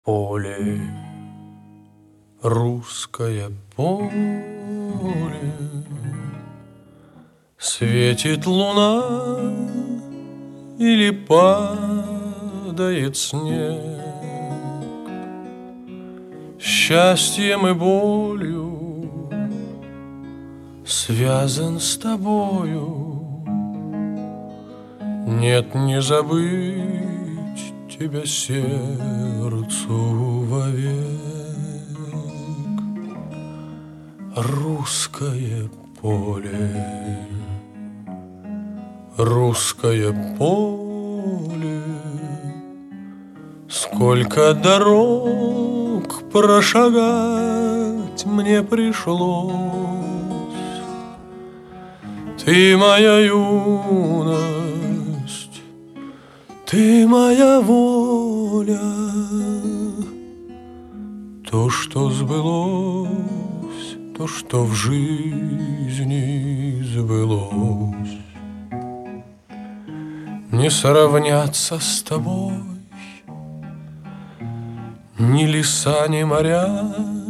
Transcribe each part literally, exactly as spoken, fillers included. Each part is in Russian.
Поле, русское поле, светит луна или падает снег. Счастьем и болью связан с тобою. Нет, не забыть тебя сердцу вовек. Русское поле, русское поле, сколько дорог прошагать мне пришлось. Ты моя юность, ты моя воля, то, что сбылось, то, что в жизни сбылось. Не сравняться с тобой ни леса, ни моря.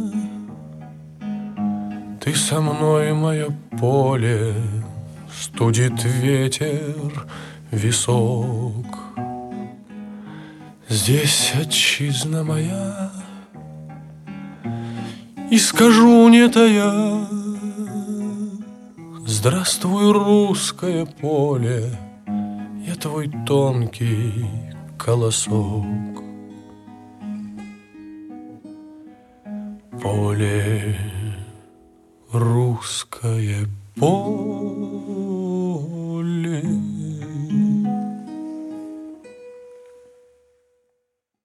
Ты со мной, мое поле, студит ветер висок. Здесь отчизна моя, и скажу не тая: здравствуй, русское поле, я твой тонкий колосок. Поле,